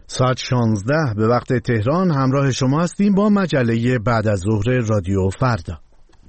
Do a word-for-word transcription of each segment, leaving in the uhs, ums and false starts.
ساعت شانزده به وقت تهران همراه شما هستیم با مجله بعد از ظهر رادیو فردا.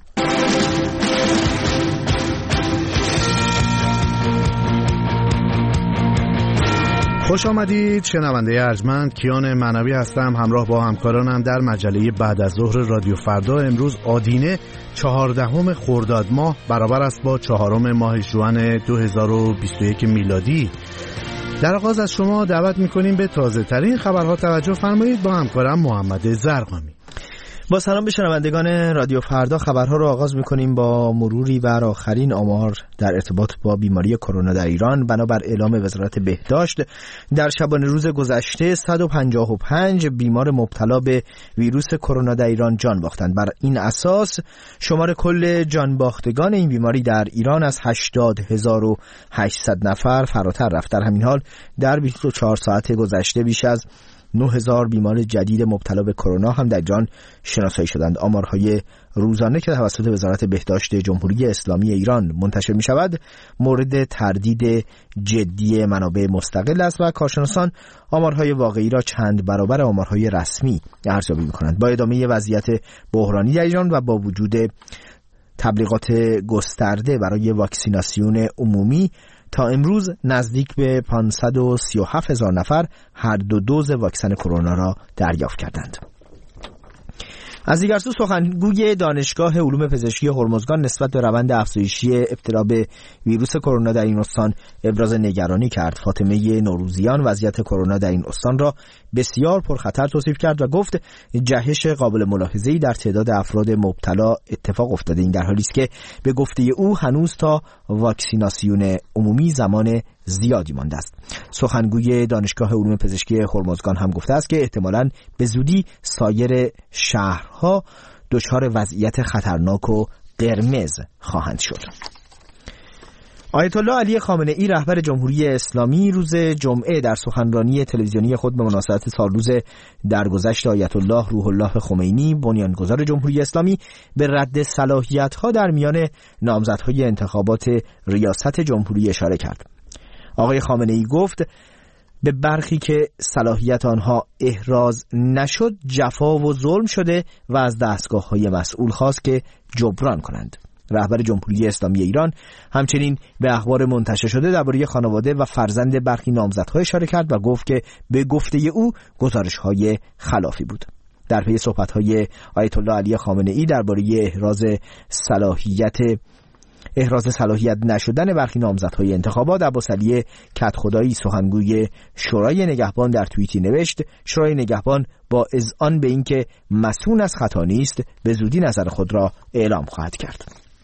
خوش آمدید شنونده ارجمند، کیان معنوی هستم همراه با همکارانم در مجله بعد از ظهر رادیو فردا. امروز آدینه چهاردهم خرداد ماه برابر است با چهارم ماه ژوئن دو هزار و بیست و یک میلادی. در آغاز از شما دعوت میکنیم به تازه ترین خبرها توجه فرمایید با همکارم محمد زرقامی. با سلام به شنوندگان رادیو فردا، خبرها رو آغاز میکنیم با مروری بر آخرین آمار در ارتباط با بیماری کرونا در ایران. بنابر اعلام وزارت بهداشت در شبانه روز گذشته صد و پنجاه و پنج بیمار مبتلا به ویروس کرونا در ایران جان باختند. بر این اساس شمار کل جان باختگان این بیماری در ایران از هشتاد هزار و هشتصد نفر فراتر رفت. در همین حال در بیست و چهار ساعت گذشته بیش از نه هزار بیمار جدید مبتلا به کرونا هم در جان شناسایی شدند. آمارهای روزانه که توسط وزارت بهداشت جمهوری اسلامی ایران منتشر می شود مورد تردید جدی منابع مستقل است و کارشناسان آمارهای واقعی را چند برابر آمارهای رسمی ارزیابی می کنند. با ادامه وضعیت بحرانی در ایران و با وجود تبلیغات گسترده برای واکسیناسیون عمومی، تا امروز نزدیک به پانصد و سی و هفت هزار نفر هر دو دوز واکسن کرونا را دریافت کردند. از دیگر سو سخنگوی دانشگاه علوم پزشکی هرمزگان نسبت به روند افزایشی ابتلا به ویروس کرونا در این استان ابراز نگرانی کرد. فاطمه نوروزیان وضعیت کرونا در این استان را بسیار پرخطر توصیف کرد و گفت جهش قابل ملاحظه‌ای در تعداد افراد مبتلا اتفاق افتاده. این در حالی است که به گفته او هنوز تا واکسیناسیون عمومی زمان زیادی مانده است. سخنگوی دانشگاه علوم پزشکی هرمزگان هم گفته است که احتمالاً به زودی سایر شهرها دچار وضعیت خطرناک و قرمز خواهند شد. آیت الله علی خامنه ای رهبر جمهوری اسلامی روز جمعه در سخنرانی تلویزیونی خود به مناسبت سالروز درگذشت آیت الله روح الله خمینی بنیانگذار جمهوری اسلامی به رد صلاحیت‌ها در میان نامزدهای انتخابات ریاست جمهوری اشاره کرد. آقای خامنه ای گفت به برخی که صلاحیت آنها احراز نشد جفا و ظلم شده و از دستگاه‌های مسئول خواست که جبران کنند. رهبر جمهوری اسلامی ایران همچنین به اخبار منتشر شده درباره خانواده و فرزند برخی نامزدها اشاره کرد و گفت که به گفته او گزارش‌های خلافی بود. در پی صحبت‌های آیت الله علی خامنه ای درباره احراز صلاحیت احراز صلاحیت نشدن برخی نامزدهای انتخابات، عباسعلی کدخدایی سخنگوی شورای نگهبان در توییتی نوشت شورای نگهبان با اذعان به اینکه مصون از خطا نیست به زودی نظر خود را اعلام خواهد کرد.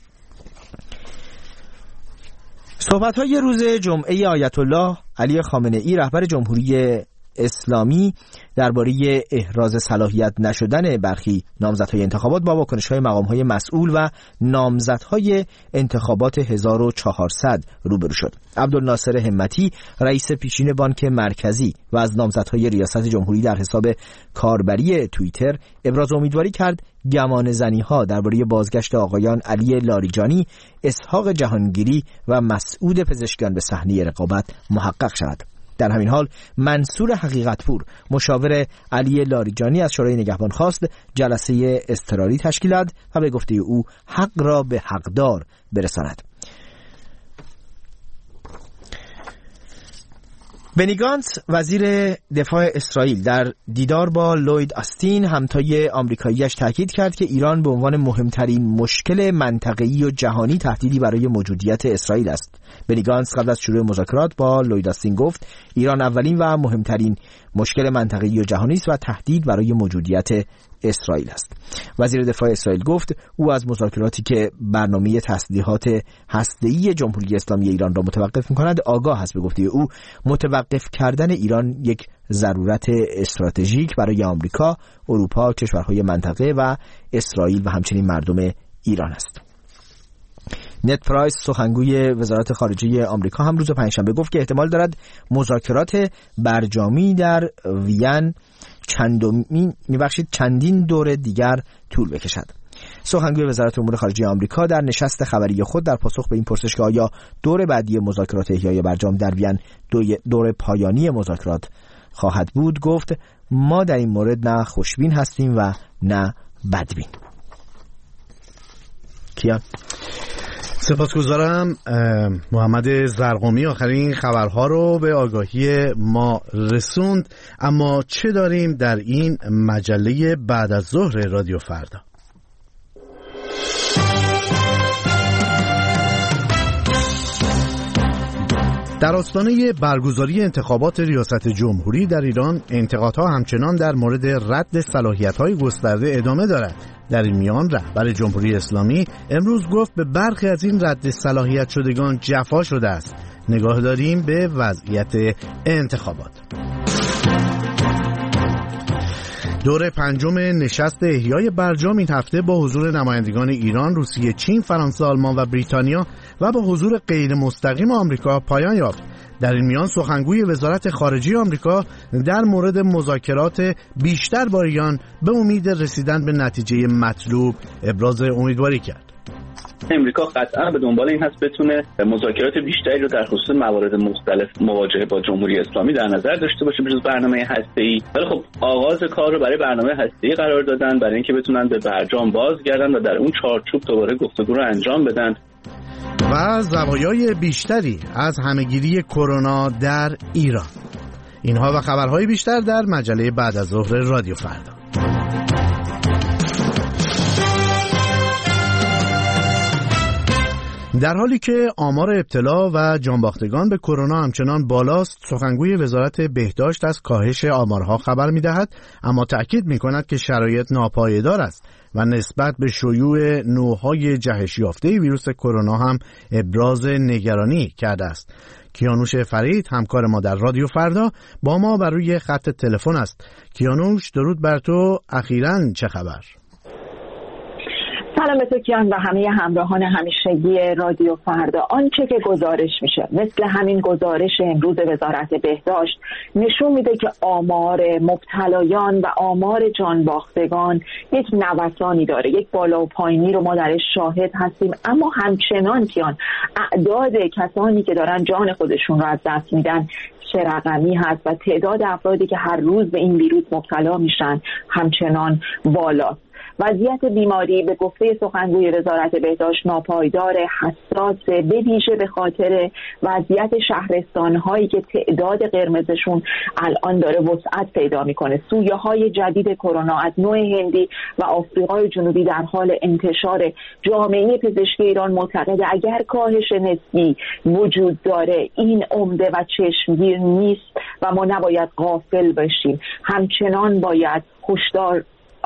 صحبت‌های روز جمعه آیت الله علی خامنه ای رهبر جمهوری اسلامی درباره احراز صلاحیت نشدن برخی نامزدهای انتخابات با واکنش‌های مقام‌های مسئول و نامزدهای انتخابات هزار و چهارصد روبرو شد. عبدالناصر همتی رئیس پیشین بانک مرکزی و از نامزدهای ریاست جمهوری در حساب کاربری توییتر ابراز امیدواری کرد گمان زنی‌ها درباره بازگشت آقایان علی لاریجانی، اسحاق جهانگیری و مسعود پزشکیان به صحنه رقابت محقق شود. در همین حال منصور حقیقتپور مشاور علی لاریجانی از شورای نگهبان خواست جلسه اضطراری تشکیل دهد و به گفته او حق را به حقدار برساند. بنی گانتس وزیر دفاع اسرائیل در دیدار با لوید آستین همتای آمریکایی‌اش تاکید کرد که ایران به عنوان مهمترین مشکل منطقه‌ای و جهانی تهدیدی برای موجودیت اسرائیل است. بنی گانتس قبل از شروع مذاکرات با لوید آستین گفت ایران اولین و مهمترین مشکل منطقه‌ای و جهانی است و تهدید برای موجودیت اسرائیل است. وزیر دفاع اسرائیل گفت او از مذاکراتی که برنامه تسلیحات هسته‌ای جمهوری اسلامی ایران را متوقف می‌کند آگاه است. به گفته او متوقف کردن ایران یک ضرورت استراتژیک برای آمریکا، اروپا، کشورهای منطقه و اسرائیل و همچنین مردم ایران است. نت پرایس سخنگوی وزارت خارجه آمریکا هم روز پنجشنبه گفت که احتمال دارد مذاکرات برجامی در وین چندمین میبخشید چندین دور دیگر طول بکشد. سخنگوی وزارت امور خارجه آمریکا در نشست خبری خود در پاسخ به این پرسش که آیا دور بعدی مذاکرات احیای برجام در وین دور پایانی مذاکرات خواهد بود گفت ما در این مورد نه خوشبین هستیم و نه بدبین. کیان؟ سپاسگزارم محمد زرقمی، آخرین خبرها رو به آگاهی ما رسوند. اما چه داریم در این مجله بعد از ظهر رادیو فردا؟ در آستانه برگزاری انتخابات ریاست جمهوری در ایران، انتقادها همچنان در مورد رد صلاحیت‌های گسترده ادامه دارد. در این میان رهبر جمهوری اسلامی امروز گفت به برخی از این رد صلاحیت شدگان جفا شده است. نگاه داریم به وضعیت انتخابات. دور پنجم نشست احیای برجام این هفته با حضور نمایندگان ایران، روسیه، چین، فرانسه، آلمان و بریتانیا و با حضور غیر مستقیم آمریکا پایان یافت. در این میان سخنگوی وزارت خارجه آمریکا در مورد مذاکرات بیشتر با ایران به امید رسیدن به نتیجه مطلوب ابراز امیدواری کرد. امریکا قطعا به دنبال این هست بتونه مذاکرات بیشتری رو در خصوص موارد مختلف مواجهه با جمهوری اسلامی در نظر داشته باشه بجز برنامه هسته‌ای. ولی خب آغاز کار رو برای برنامه هسته‌ای قرار دادن برای اینکه بتونن به برجام بازگردن و در اون چارچوب دوباره گفتگو رو انجام بدن. و زوایای بیشتری از همهگیری کرونا در ایران. اینها و خبرهای بیشتر در مجله بعد از ظهر رادیو فردا. در حالی که آمار ابتلا و جانباختگان به کرونا همچنان بالاست، سخنگوی وزارت بهداشت از کاهش آمارها خبر می‌دهد، اما تأکید می‌کند که شرایط ناپایدار است و نسبت به شیوع نوع‌های جهش یافته ویروس کرونا هم ابراز نگرانی کرده است. کیانوش فرید، همکار ما در رادیو فردا، با ما بر روی خط تلفن است. کیانوش، درود بر تو. اخیراً چه خبر؟ سلام به تو کیان و همه همراهان همیشگی رادیو فردا. آنچه که گزارش میشه مثل همین گزارش امروز وزارت بهداشت نشون میده که آمار مبتلایان و آمار جانباختگان یک نوسانی داره، یک بالا و پایینی رو ما درش شاهد هستیم. اما همچنان کیان اعداد کسانی که دارن جان خودشون رو از دست میدن چه رقمی هست و تعداد افرادی که هر روز به این ویروس مبتلا میشن همچنان بالاست. وضعیت بیماری به گفته سخنگوی وزارت بهداشت ناپایدار، حساسه، به ویژه به خاطر وضعیت شهرستان‌هایی که تعداد قرمزشون الان داره وسعت پیدا میکنه. سویه‌های جدید کرونا از نوع هندی و آفریقای جنوبی در حال انتشار. جامعه پزشکی ایران معتقده اگر کاهش نسبی وجود داره این عمده و چشمگیر نیست و ما نباید غافل باشیم، همچنان باید هشدار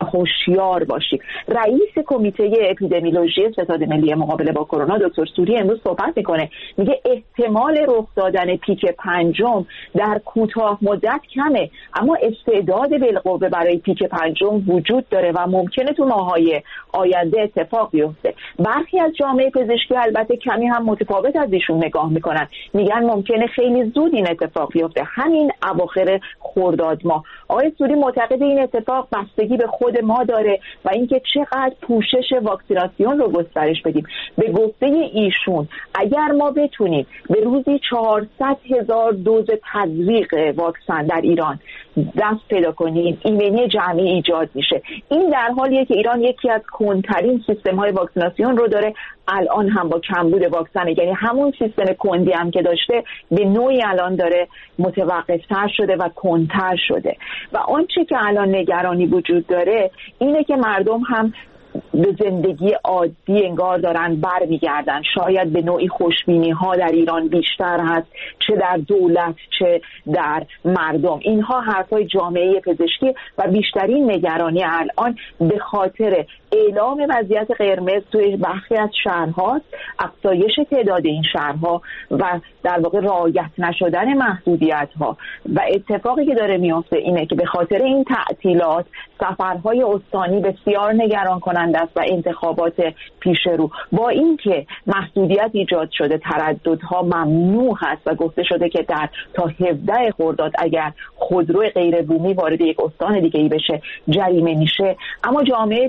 هوشیار باشیم. رئیس کمیته اپیدمیولوژی ستاد ملی مقابله با کرونا دکتر سوری امروز صحبت میکنه، میگه احتمال رخ دادن پیک پنجم در کوتاه مدت کمه، اما استعداد بالقوه برای پیک پنجم وجود داره و ممکنه تو ماهای آینده اتفاق بیفته. برخی از جامعه پزشکی البته کمی هم متفاوت از ایشون نگاه میکنن، میگن ممکنه خیلی زود این اتفاق بیفته، همین اواخر خرداد ماه. آقای سوری معتقد این اتفاق بستگی به خود ما داره و اینکه چقدر پوشش واکسیناسیون رو گسترش بدیم. به گفته ایشون اگر ما بتونیم به روزی چهارصد هزار دوز تزریق واکسن در ایران دست پیدا کنیم، ایمنی جمعی ایجاد میشه. این در حالیه که ایران یکی از کندترین سیستم‌های واکسیناسیون رو داره، الان هم با کمبود واکسن، یعنی همون سیستم کندی هم که داشته به نوعی الان داره متوقفتر شده و کندتر شده. و آنچه که الان نگرانی وجود داره اینه که مردم هم به زندگی عادی انگار دارن بر میگردن. شاید به نوعی خوشبینی ها در ایران بیشتر هست، چه در دولت چه در مردم. اینها حرفای جامعه پزشکی و بیشترین نگرانی الان به خاطر اعلام وضعیت قرمز توی برخی از شهرهاست، افزایش تعداد این شهرها و در واقع رعایت نشدن محدودیت ها. و اتفاقی که داره میفته اینه که به خاطر این تعطیلات سفرهای استانی بسیار نگران کننده است و انتخابات پیش رو، با اینکه محدودیت ایجاد شده، ترددها ممنوع هست و گفته شده که در تا هفده خرداد اگر خودرو غیر بومی وارد یک استان دیگه ای بشه جریمه میشه، اما جامعه پزشکی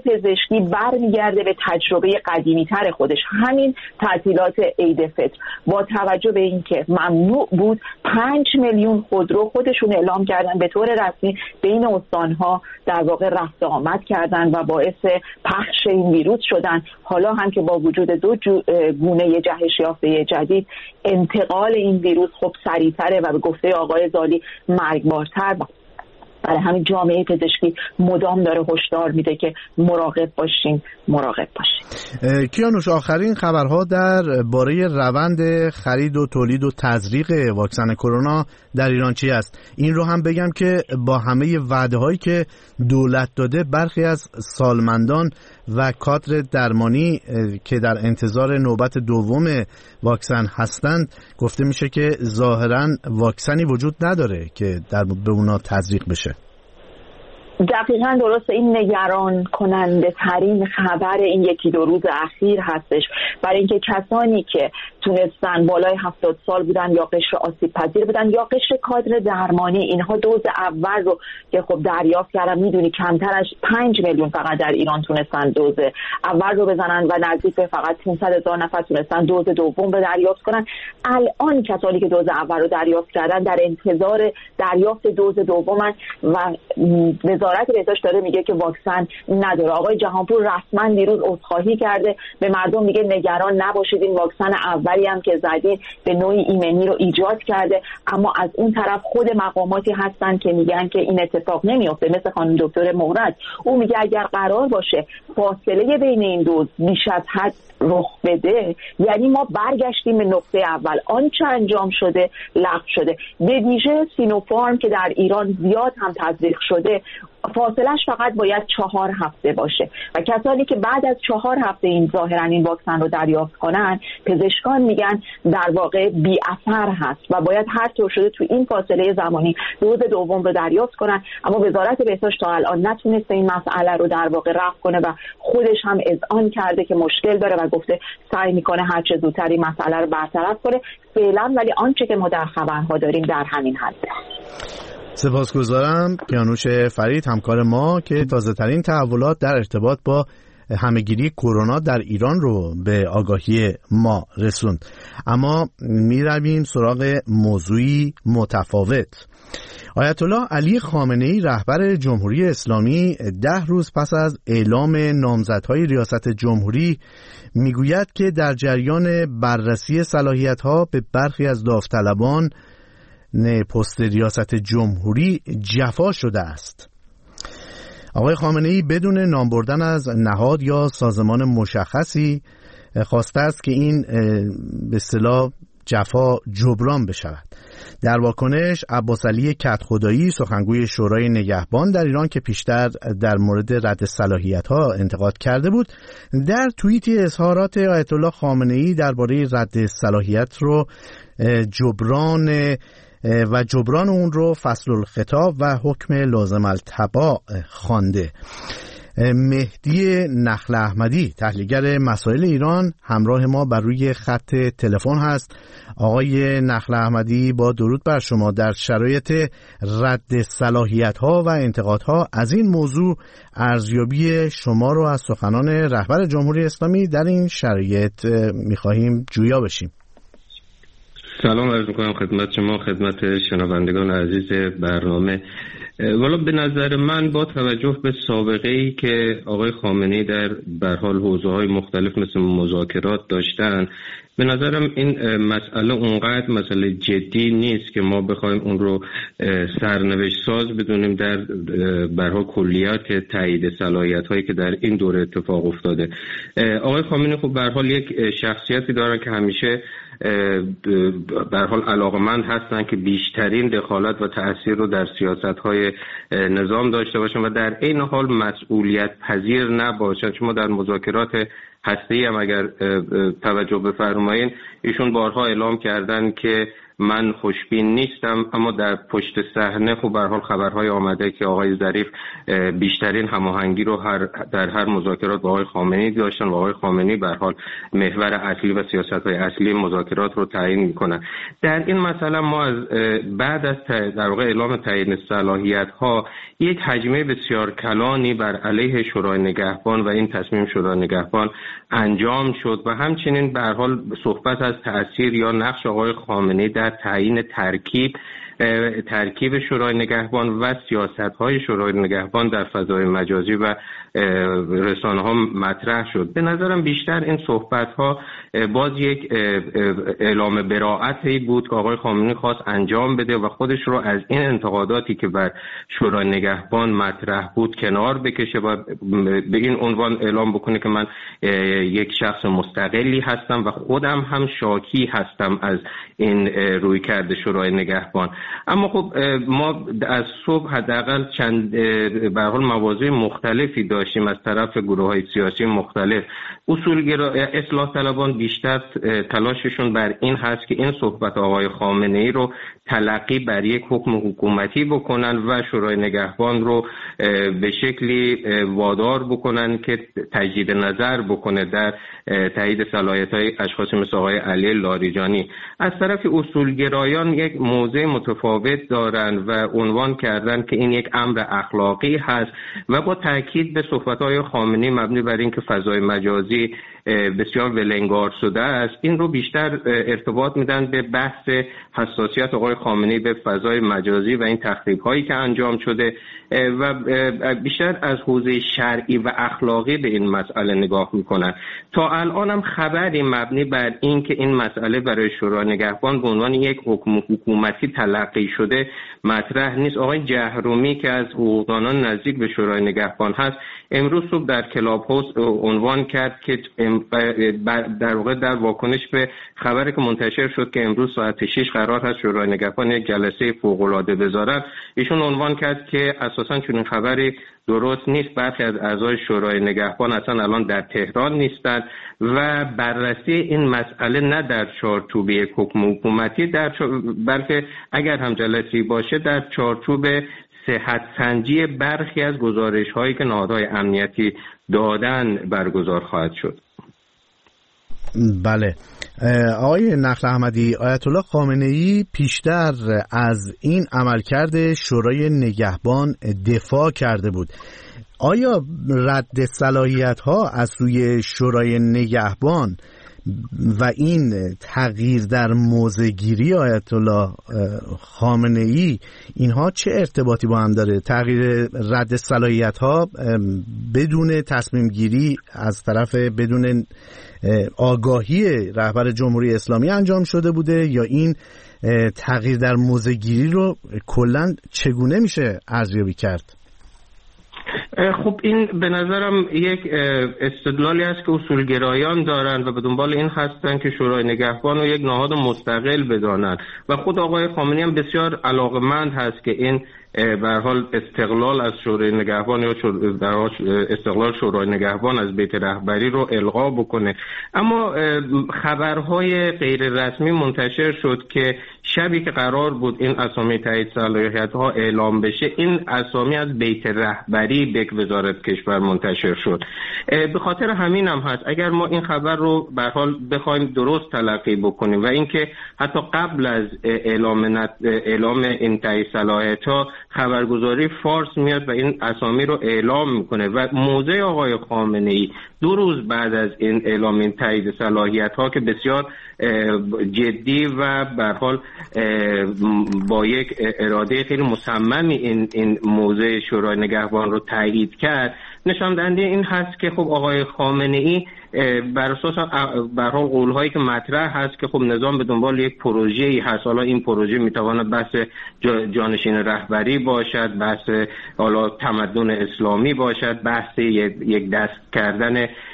پزشکی برمیگرده به تجربه قدیمی تر خودش. همین تعطیلات عید فطر با توجه به اینکه ممنوع بود، پنج میلیون خودرو خودشون اعلام کردن به طور رسمی بین استانها در واقع رفت آمد کردن و باعث پخش این ویروس شدن. حالا هم که با وجود دو گونه جهش یافته جدید، انتقال این ویروس خب سریع‌تره و به گفته آقای زالی مرگبارتر. برای همین جامعه پزشکی مدام داره هشدار میده که مراقب باشین مراقب باشین. کیانوش، آخرین خبرها در باره روند خرید و تولید و تزریق واکسن کرونا در ایران چی است؟ این رو هم بگم که با همه وعده‌هایی که دولت داده، برخی از سالمندان و کادر درمانی که در انتظار نوبت دوم واکسن هستند، گفته میشه که ظاهراً واکسنی وجود نداره که در به اونا تزریق بشه. دقیقاً درسته. این نگران کننده ترین خبر این یکی دو روز اخیر هستش، برای اینکه کسانی که تونستن بالای هفتاد سال بودن یا قشر آسیب پذیر بودن یا قشر کادر درمانی، اینها دوز اول رو که خب دریافت کردن، میدونی کمتر از پنج میلیون فقط در ایران تونستن دوز اول رو بزنن و نزدیک به فقط پانصد هزار نفر تونستن دوز دوم رو دریافت کنن. الان کسانی که دوز اول رو دریافت کردن در انتظار دریافت دوز دومن و وزارت بهداشت داره میگه که واکسن نداره. آقای جهانپور رسما دیروز عذرخواهی کرده، به مردم میگه نگران نباشید، این واکسن اولی هم که زدین به نوعی ایمنی رو ایجاد کرده. اما از اون طرف خود مقاماتی هستن که میگن که این اتفاق نمیفته، مثل خانم دکتر مورد. او میگه اگر قرار باشه فاصله بین این دوز بیش از حد رخ بده، یعنی ما برگشتیم به نقطه اول، آنچه انجام شده لغو شده. به ویژه سینوفارم که در ایران زیاد هم تزریق شده، فاصلش فقط باید چهار هفته باشه و کسانی که بعد از چهار هفته این ظاهرا این واکسن رو دریافت کنن، پزشکان میگن در واقع بی اثر هست و باید هر طور شده تو این فاصله زمانی دوز دوم رو دریافت کنن. اما وزارت بهداشت تا الان نتونسته این مسئله رو در واقع رفع کنه و خودش هم اذعان کرده که مشکل داره و گفته سعی میکنه هر چه زودتر این مسئله رو برطرف کنه فعلا، ولی آنچه که ما در خبرها داریم در همین حده. سپاسگزارم کیانوش فرید، همکار ما، که تازه ترین تحولات در ارتباط با همهگیری کرونا در ایران رو به آگاهی ما رسوند. اما می رویم سراغ موضوعی متفاوت. آیت الله علی خامنه‌ای رهبر جمهوری اسلامی ده روز پس از اعلام نامزدهای ریاست جمهوری میگوید که در جریان بررسی صلاحیت‌ها به برخی از داوطلبان پست ریاست جمهوری جفا شده است. آقای خامنه‌ای بدون نام بردن از نهاد یا سازمان مشخصی خواسته است که این به اصطلاح جفا جبران بشود. در واکنش عباس علی کدخدایی، سخنگوی شورای نگهبان در ایران که پیشتر در مورد رد صلاحیت‌ها انتقاد کرده بود، در توییتی اظهارات آیت الله خامنه‌ای درباره رد صلاحیت رو جبران و جبران اون رو فصل الخطاب و حکم لازم التباع خوانده. مهدی نخل احمدی، تحلیلگر مسائل ایران، همراه ما بر روی خط تلفن هست. آقای نخل احمدی، با درود بر شما. در شرایط رد صلاحیت‌ها و انتقادها از این موضوع ارزیابی شما رو از سخنان رهبر جمهوری اسلامی در این شرایط می‌خواهیم جویا بشیم. سلام عرض می‌کنم خدمت شما، خدمت شنوندگان عزیز برنامه. والا به نظر من با توجه به سابقه‌ای که آقای خامنه‌ای در به هر حال حوزه‌های مختلف مثل مذاکرات داشتن، به نظرم این مسئله اونقدر مسئله جدی نیست که ما بخوایم اون رو سرنوشت ساز بدونیم در به هر حال کلیات تایید صلاحیت‌هایی که در این دوره اتفاق افتاده. آقای خامنه‌ای خب به هر حال یک شخصیتی دارن که همیشه به هر حال علاقمند هستن که بیشترین دخالت و تأثیر رو در سیاست‌های نظام داشته باشن و در این حال مسئولیت پذیر نباشن. شما در مذاکرات هسته‌ای هم اگر توجه بفرمایید، ایشون بارها اعلام کردن که من خوشبین نیستم، اما در پشت صحنه خب به هر حال خبرهای آمده که آقای ظریف بیشترین هماهنگی رو هر در هر مذاکرات با آقای خامنه‌ای داشتن و آقای خامنه‌ای به هر حال محور اصلی و سیاست‌های اصلی مذاکرات رو تعیین می‌کنن. در این مسئله ما از بعد از در واقع اعلام تعیین صلاحیت‌ها یک هجمه بسیار کلانی بر علیه شورای نگهبان و این تصمیم شورای نگهبان انجام شد و همچنین به هر حال صحبت از تأثیر یا نقش آقای خامنه‌ای در تعیین ترکیب ترکیب شورای نگهبان و سیاست‌های شورای نگهبان در فضای مجازی و رسانه‌ها مطرح شد. به نظرم بیشتر این صحبت‌ها باز یک اعلام براءتی بود که آقای خامنه‌ای خواست انجام بده و خودش رو از این انتقاداتی که بر شورای نگهبان مطرح بود کنار بکشه و به این عنوان اعلام بکنه که من یک شخص مستقلی هستم و خودم هم شاکی هستم از این رویکرد شورای نگهبان. اما خب ما از صبح حداقل چند به هر حال مواضع مختلفی داشتیم از طرف گروه‌های سیاسی مختلف. اصولگرا اصلاح طلبان بیشتر تلاششون بر این هست که این صحبت آقای خامنه‌ای رو تلقی بر یک حکم حکومتی بکنن و شورای نگهبان رو به شکلی وادار بکنن که تجدید نظر بکنه در تایید صلاحیت‌های اشخاص مثل آقای علی لاریجانی. از طرف اصولگرایان یک موضع متفاوت دارن و عنوان کردن که این یک امر اخلاقی هست و با تاکید به صحبت‌های خامنه‌ای مبنی بر این که فضای مجازی بسیار ولنگار شده است، این رو بیشتر ارتباط میدن به بحث حساسیت آقای خامنه‌ای به فضای مجازی و این تخریب‌هایی که انجام شده و بیشتر از حوزه شرعی و اخلاقی به این مسئله نگاه میکنن. تا الان هم خبری مبنی بر این که این مسئله برای شورای نگهبان به عنوان یک حکم حکومتی تلقی شده مطرح نیست. آقای جهرومی که از حقوقدانان نزدیک به شورای نگهبان هست امروز صبح در کلاب هاوس عنوان کرد که در واقع در واکنش به خبری که منتشر شد که امروز ساعت شش قرار هست شورای نگهبان یک جلسه فوق‌العاده بذارد، ایشون عنوان کرد که اساساً چنین خبری درست نیست. برخی از اعضای شورای نگهبان اصلا الان در تهران نیستند و بررسی این مسئله نه در چارچوب یک حکم حکومتی در بلکه اگر هم جلسه‌ای باشه در چارچوب صحت سنجی برخی از گزارش هایی که نهادهای امنیتی دادن برگزار خواهد شد. بله، آقای نخل احمدی، آیت الله خامنه‌ای پیشتر از این عملکرد شورای نگهبان دفاع کرده بود. آیا رد صلاحیت ها از سوی شورای نگهبان و این تغییر در موضع‌گیری آیت الله خامنه‌ای اینها چه ارتباطی با هم داره؟ تغییر رد صلاحیت ها بدون تصمیم گیری از طرف بدون آگاهی رهبر جمهوری اسلامی انجام شده بوده یا این تغییر در موضع‌گیری رو کلاً چگونه میشه ارزیابی کرد؟ خب این به نظرم یک استدلالی است که اصولگرایان دارن و به دنبال این هستن که شورای نگهبان رو یک نهاد مستقل بدانن و خود آقای خامنه‌ای هم بسیار علاقمند هست که این به هر حال استقلال از شورای نگهبان یا در استقلال شورای نگهبان از بیت رهبری رو الغا بکنه. اما خبرهای غیر رسمی منتشر شد که شبی که قرار بود این اسامی تایید صلاحیت‌ها اعلام بشه، این اسامی از بیت رهبری به وزارت کشور منتشر شد. به خاطر همین هم هست اگر ما این خبر رو به هر حال بخوایم درست تلقی بکنیم و اینکه حتی قبل از اعلام اعلام این تایید صلاحیت‌ها خبرگزاری فارس میاد و این اسامی رو اعلام میکنه و موضع آقای خامنه‌ای دو روز بعد از این اعلام این تایید صلاحیت‌ها که بسیار جدی و به هر حال با یک اراده خیلی مصممی این این موضع شورای نگهبان رو تایید کرد، نشان دهنده این هست که خب آقای خامنه‌ای بر اساس به هر حال قول‌هایی که مطرح هست که خب نظام به دنبال یک پروژه‌ای هست. حالا این پروژه میتواند بحث جانشین رهبری باشد، بحث حالا تمدن اسلامی باشد، بحث یک دست کردن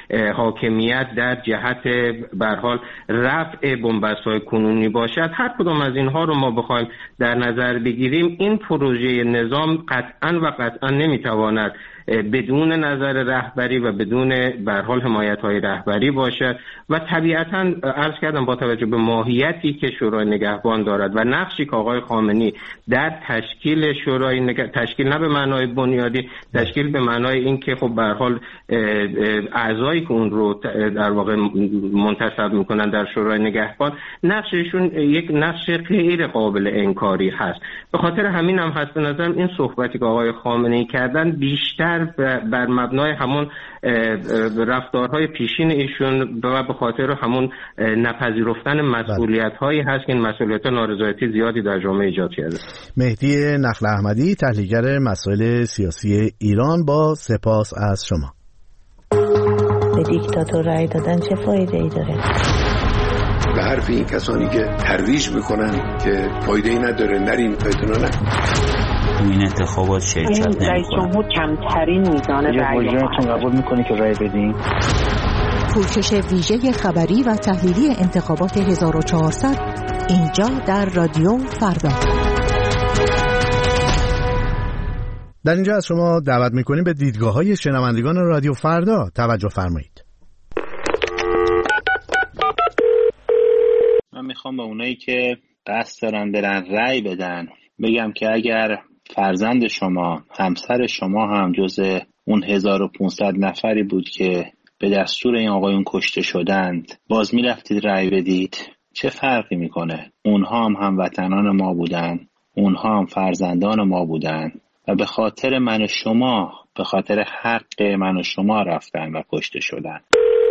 حاکمیت در جهت به هر حال رفع بنبست‌های کنونی باشد، هر کدام از اینها رو ما بخوایم در نظر بگیریم، این پروژه نظام قطعاً و قطعاً نمیتواند بدون نظر رهبری و بدون به هر حال حمایت‌های رهبری باشد و طبیعتاً عرض کردم با توجه به ماهیتی که شورای نگهبان دارد و نقشی که آقای خامنه‌ای در تشکیل شورای نگه... تشکیل نه به معنای بنیادی، تشکیل به معنای این که خب به هر حال اعضایی که اون رو در واقع منتصب میکنن در شورای نگهبان، نقششون یک نقش غیر قابل انکاری هست. به خاطر همین هم هست به نظرم این صحبتی که آقای خامنه‌ای کردن بیشتر بر مبنای همون رفتارهای پیشین ایشون و به خاطر همون نپذیرفتن مسئولیت‌هایی هست که این مسئولیت‌ها نارضایتی زیادی در جامعه ایجاد کرده. مهدی نخل احمدی، تحلیلگر مسائل سیاسی ایران، با سپاس از شما. به دیکتاتور رأی دادن چه فایده‌ای داره؟ به حرف این کسانی که ترویج میکنن که فایده‌ای نداره نرین پیتون نه این انتخابات شرکت نمی‌کنه. رئیس جمهور کمترین میزان رأی رو قبول می‌کنه که رأی بدین. پوشش ویژه خبری و تحلیلی انتخابات هزار و چهارصد اینجا در رادیو فردا. در اینجا از شما دعوت می‌کنیم به دیدگاه‌های شنوندگان رادیو فردا توجه فرمایید. من میخوام به اونایی که قصد دارن برن رأی بدن بگم که اگر فرزند شما، همسر شما هم جز اون هزار و پانصد نفری بود که به دستور این آقایون کشته شدند، باز میرفتید رأی بدید، چه فرقی میکنه؟ اونها هم هموطنان ما بودن، اونها هم فرزندان ما بودن و به خاطر من و شما، به خاطر حق من و شما رفتن و کشته شدن.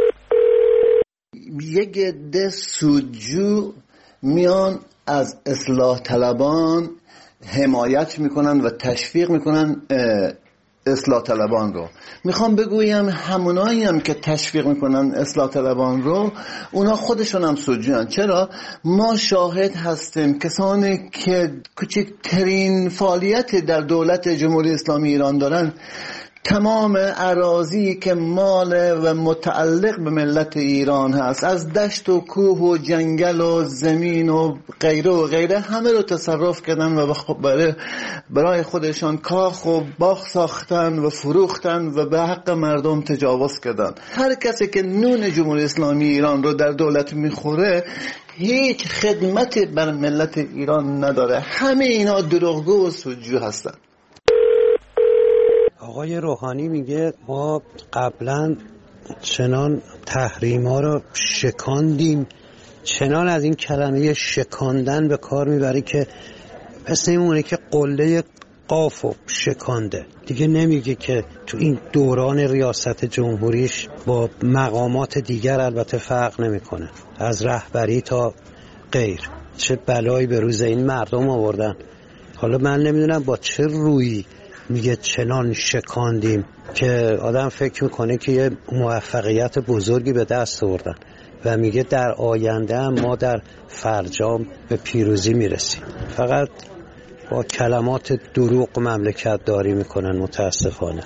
یک عده سودجو میان از اصلاح طلبان حمایت میکنن و تشویق میکنن اصلاح طلبان رو. میخوام بگویم همونایی هم که تشویق میکنن اصلاح طلبان رو، اونا خودشون هم سودجوان. چرا؟ ما شاهد هستیم کسانی که کوچکترین فعالیت در دولت جمهوری اسلامی ایران دارن، تمام اراضی که مال و متعلق به ملت ایران هست، از دشت و کوه و جنگل و زمین و غیره و غیره، همه رو تصرف کردن و برای برای خودشان کاخ و باغ ساختن و فروختن و به حق مردم تجاوز کردن. هر کسی که نون جمهوری اسلامی ایران رو در دولت میخوره هیچ خدمت بر ملت ایران نداره. همه اینا دروغگو و سودجو هستن. آقای روحانی میگه ما قبلا چنان تحریما رو شکاندیم، چنان از این کلمه شکاندن به کار میبری که مثل میمونه که قله قافو شکانده. دیگه نمیگه که تو این دوران ریاست جمهوریش با مقامات دیگر البته فرق نمیکنه، از رهبری تا غیر، چه بلایی به روز این مردم آوردن. حالا من نمیدونم با چه رویی میگه چنان شکاندیم که آدم فکر میکنه که یه موفقیت بزرگی به دست آوردن و میگه در آینده هم ما در فرجام به پیروزی میرسیم. فقط با کلمات دروغ مملکت داری میکنن متاسفانه.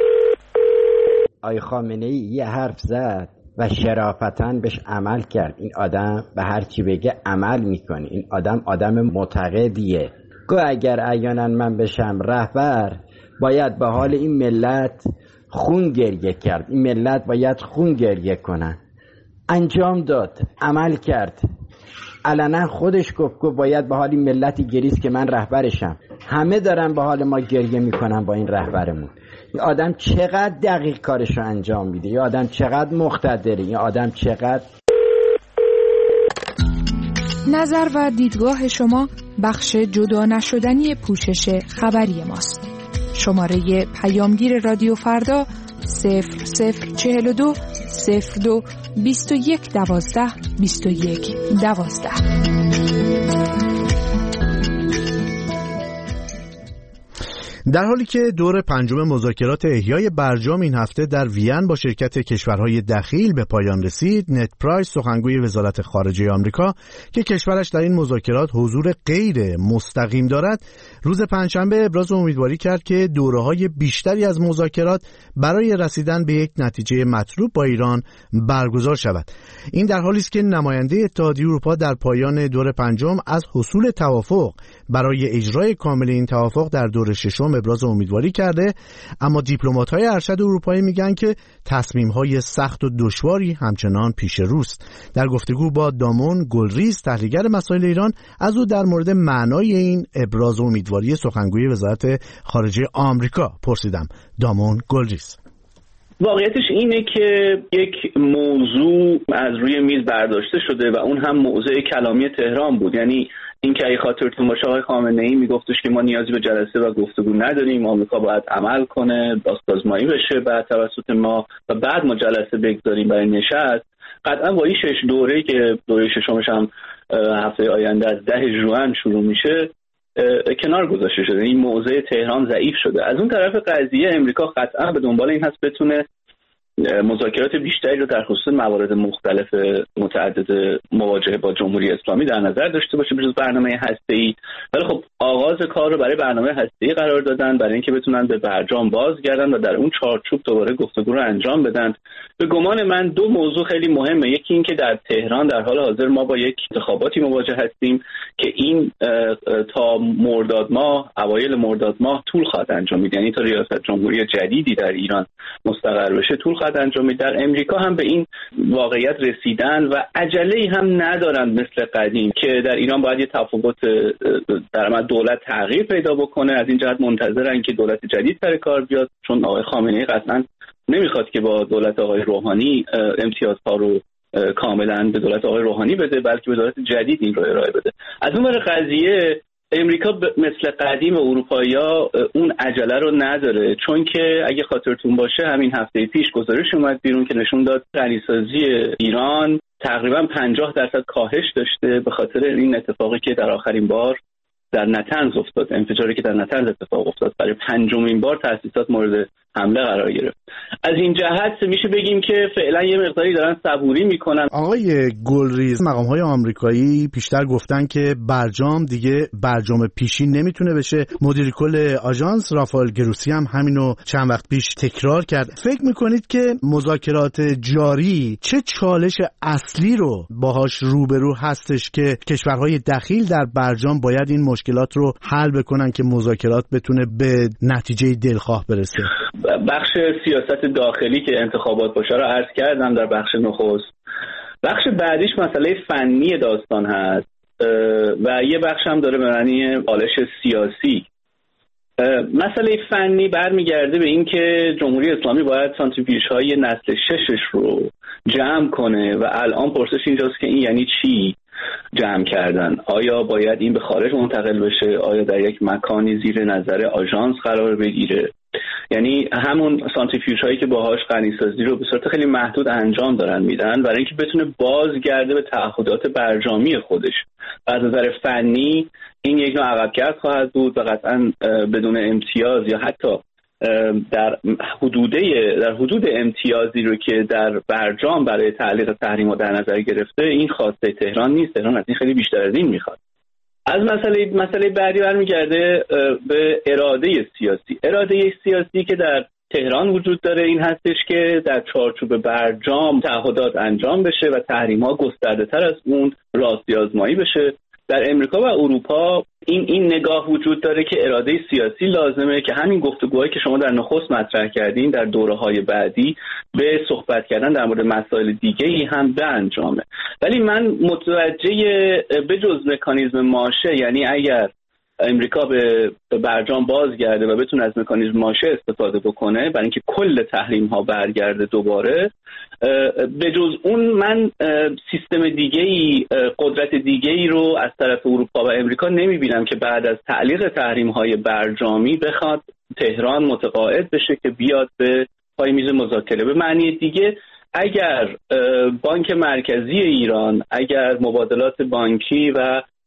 آقای خامنه‌ای یه حرف زد و شرافتاً بهش عمل کرد. این آدم به هر چی بگه عمل میکنه. این آدم آدم معتقدیه. گو اگر احیانا من بشم رهبر، باید به حال این ملت خون گریه کرد، این ملت باید خون گریه کنن. انجام داد، عمل کرد، علنا خودش گفت که باید به حال این ملتی گریست که من رهبرشم. همه دارن به حال ما گریه میکنن با این رهبرمون. این آدم چقدر دقیق کارشو انجام میده، این آدم چقدر مقتدره، این آدم چقدر. نظر و دیدگاه شما بخش جدا نشدنی پوشش خبری ماست. شماره پیامگیر رادیو فردا صفر صفر چهل و دو صفر دو بیست و یک دوازده بیست و یک دوازده. در حالی که دور پنجم مذاکرات احیای برجام این هفته در وین با شرکت کشورهای دخیل به پایان رسید، نت پرایس سخنگوی وزارت خارجه آمریکا که کشورش در این مذاکرات حضور غیر مستقیم دارد، روز پنجشنبه ابراز امیدواری کرد که دوره‌های بیشتری از مذاکرات برای رسیدن به یک نتیجه مطلوب با ایران برگزار شود. این در حالی است که نماینده اتحادیه اروپا در پایان دور پنجم از حصول توافق برای اجرای کامل این توافق در دور ششم ابراز امیدواری کرده، اما دیپلمات‌های ارشد اروپایی میگن که تصمیم‌های سخت و دشواری همچنان پیش روست. در گفتگو با دامون گلریز تحلیلگر مسائل ایران از او در مورد معنای این ابراز امیدواری سخنگوی وزارت خارجه آمریکا پرسیدم. دامون گلریز: واقعیتش اینه که یک موضوع از روی میز برداشته شده و ااون هم موضوع کلامی تهران بود. یعنی این که اگه خاطرتون باشه آقای خامنه‌ای میگفتش که ما نیازی به جلسه و گفتگو نداریم، آمریکا باید عمل کنه، بازآزمایی بشه بعد توسط ما و بعد ما جلسه بگذاریم برای نشست. قطعا با این شش دوره که دوره ششمش هم هفته آینده از ده ژوئن شروع میشه کنار گذاشته شده. این موضع تهران ضعیف شده. از اون طرف قضیه امریکا قطعا به دنبال این هست بتونه مذاکرات بیشتری رو در خصوص موارد مختلف متعدد مواجهه با جمهوری اسلامی در نظر داشته باشه بجز برنامه هسته‌ای. ولی خب آغاز کار رو برای برنامه هسته‌ای قرار دادن برای اینکه بتونن به برجام بازگردن و در اون چارچوب دوباره گفتگو رو انجام بدن. به گمان من دو موضوع خیلی مهمه. یکی این که در تهران در حال حاضر ما با یک انتخاباتی مواجه هستیم که این تا مرداد ماه اوایل مرداد ماه طول خواهد انجامید، یعنی تا ریاست جمهوری جدیدی در ایران مستقر بشه طول خواهد انجامید. در امریکا هم به این واقعیت رسیدن و عجله‌ای هم ندارند مثل قدیم که در ایران باید یه تفاوت در مورد دولت تغییر پیدا بکنه. از این جهت منتظرن که دولت جدید سر کار بیاد، چون آقای خامنه‌ای قطعاً نمیخواد که با دولت آقای روحانی امتیازها رو کاملا به دولت آقای روحانی بده، بلکه به دولت جدید این رو ارائه بده. از اون ور قضیه امریکا مثل قدیم اروپایی‌ها اون عجله رو نداره، چون که اگه خاطرتون باشه همین هفته پیش گزارش اومد بیرون که نشون داد غنیسازی ایران تقریبا پنجاه درصد کاهش داشته به خاطر این اتفاقی که در آخرین بار در نتنز افتاد، انفجاری که در نتنز اتفاق افتاد. برای پنجمین بار تأسیسات مورد حمله قرار گرفت. از این جهت میشه بگیم که فعلا یه مقداری دارن صبوری میکنن. آقای گلریز، مقام‌های آمریکایی پیشتر گفتن که برجام دیگه برجام پیشین نمیتونه بشه. مدیر کل آژانس رافائل گروسی هم همینو چند وقت پیش تکرار کرد. فکر میکنید که مذاکرات جاری چه چالش اصلی رو باهاش روبرو هستش که کشورهای دخیل در برجام باید این مشکلات رو حل بکنن که مذاکرات بتونه به نتیجه دلخواه برسه؟ بخش سیاست داخلی که انتخابات باشه رو عرض کردم در بخش نخست. بخش بعدیش مسئله فنی داستان هست و یه بخش هم داره به معنی بالش سیاسی. مسئله فنی برمیگرده به این که جمهوری اسلامی باید سانتریفیوژهای نسل ششش رو جمع کنه و الان پرسش اینجاست که این یعنی چی جمع کردن؟ آیا باید این به خارج منتقل بشه؟ آیا در یک مکانی زیر نظر آژانس قرار بگیره؟ یعنی همون سانتریفیوژ هایی که باهاش غنیسازی رو به صورت خیلی محدود انجام دارن میدن برای اینکه بتونه بازگرده به تعهدات برجامی خودش. از نظر فنی این یک نوع عقب‌گرد خواهد بود و قطعا بدون امتیاز یا حتی در حدوده در حدود امتیازی رو که در برجام برای تعلیق تحریم‌ها در نظر گرفته این خواسته تهران نیست. تهران از این خیلی بیشتر از این میخواد. از مسئله مسئله بعدی برمیگرده به اراده سیاسی. اراده سیاسی که در تهران وجود داره این هستش که در چارچوب برجام تعهدات انجام بشه و تحریم‌ها گسترده‌تر از اون راستی آزمایی بشه. در امریکا و اروپا این این نگاه وجود داره که اراده سیاسی لازمه که همین گفتگوهایی که شما در نخست مطرح کردین در دوره‌های بعدی به صحبت کردن در مورد مسائل دیگه‌ای هم به انجامه. ولی من متوجه بجز مکانیزم ماشه، یعنی اگر امریکا به برجام بازگرده و بتونه از مکانیزم ماشه استفاده بکنه برای اینکه کل تحریم ها برگرده دوباره، به جز اون من سیستم دیگه‌ای، قدرت دیگه‌ای رو از طرف اروپا و امریکا نمیبینم که بعد از تعلیق تحریم های برجامی بخواد تهران متقاعد بشه که بیاد به پای میز مذاکره. به معنی دیگه اگر بانک مرکزی ایران، اگر مبادلات بانکی و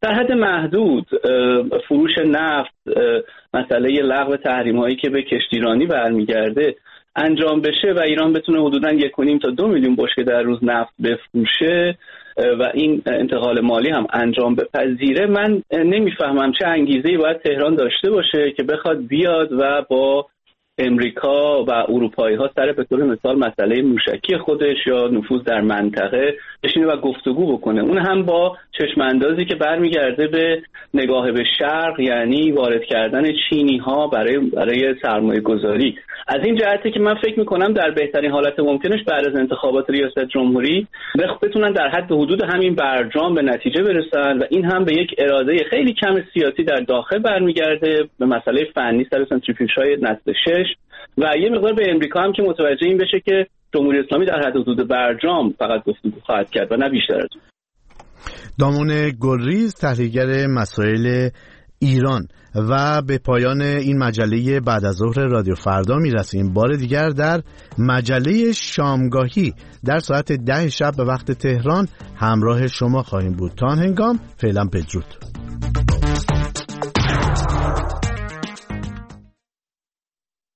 در حد محدود فروش نفت، مسئله لغو تحریم‌هایی که به کشتیرانی برمیگرده انجام بشه و ایران بتونه حدوداً یک و نیم تا دو میلیون بشکه در روز نفت بفروشه و این انتقال مالی هم انجام بپذیره، من نمیفهمم چه انگیزه‌ای باید تهران داشته باشه که بخواد بیاد و با امریکا و اروپایی ها سر به طور مثال مسئله موشکی خودش یا نفوذ در منطقه بشینه و گفتگو بکنه، اون هم با چشم اندازی که برمیگرده به نگاه به شرق، یعنی وارد کردن چینی ها برای برای سرمایه گذاری. از این جهته که من فکر میکنم در بهترین حالت ممکنش بعد از انتخابات ریاست جمهوری بتونن در حد حدود همین برجام به نتیجه برسن و این هم به یک اراده خیلی کم سیاسی در داخل برمیگرده، به مسئله فنی سر سنتریفیوژهای نسل شش و یه مقدار به امریکا هم که متوجه این بشه که جمهوری اسلامی در حد حدود برجام فقط گفتگو خواهد کرد و نه بیشتر از اون. دامون گلریز، تحلیلگر مسائل ایران. و به پایان این مجله بعد از ظهر رادیو فردا میرسیم. بار دیگر در مجله شامگاهی در ساعت ده شب به وقت تهران همراه شما خواهیم بود. تا هنگام فعلا بدرود.